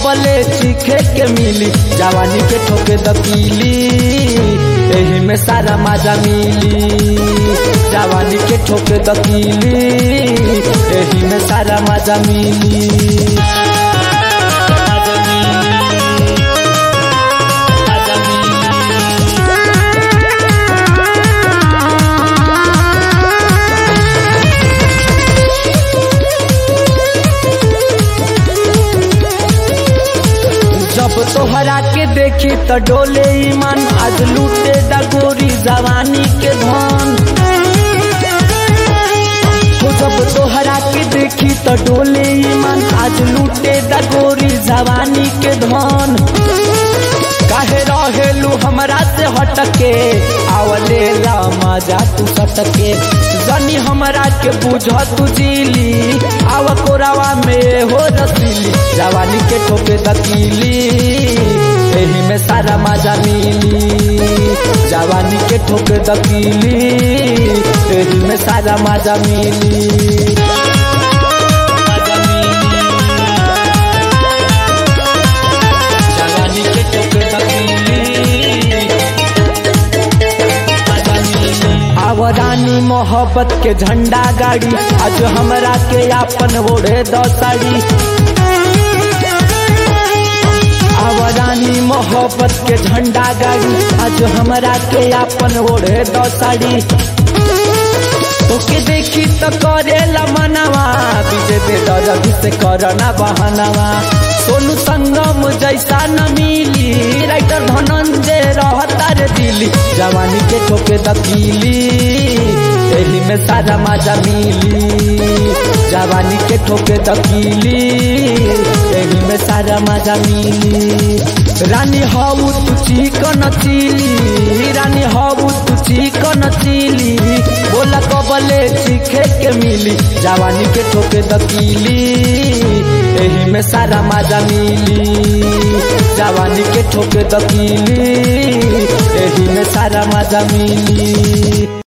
कबले चीखे के मिली, जवानी के ठोके दकीली, एही में सारा मजा मिली। जवानी के ठोके दकीली, एही में सारा मजा मिली। जब तोहरा के देखी तो डोले ईमान, आज लूटे दा गोरी जवानी के धन। जब तोहरा के देखी तो डोले ईमान, आज लूटे दा गोरी जवानी के धन। काहे रहेलू हमरा से हटके, आवले ला मजा तू सटके। जनी हमरा के बुझ तू जीली, आव कोरावा में हो रसीली। जवानी के ठोके दकीली, एही में सारा मजा मिली। जवानी के ठोके दकीली, एही में सारा मजा मिली। आवरानी मोहब्बत के झंडा गाड़ी, आज हमरा के आपन ओढ़े दो साड़ी। आवरानी मोहब्बत के झंडा गाड़ी, आज हमरा के आपन ओढ़े दो साड़ी। ओके देखी तो करेला मनवा, बीजे दे दर्द से करना बहानवा। सोनू संगम जैसा न मिली, राइटर धनंजय रहता रे दिली। जवानी के ठोके दकीली, एही में सारा मजा मिली। जवानी के ठोके दकीली, एही में सारा मजा मिली। रानी हऊ तू चिकन चिली, रानी हऊ तू चिकन चिली। बोला कबले चीखे के मिली, जवानी के ठोके दकीली, एही में सारा मजा मिली। जवानी के ठोके दकीली, एही में सारा मजा मिली।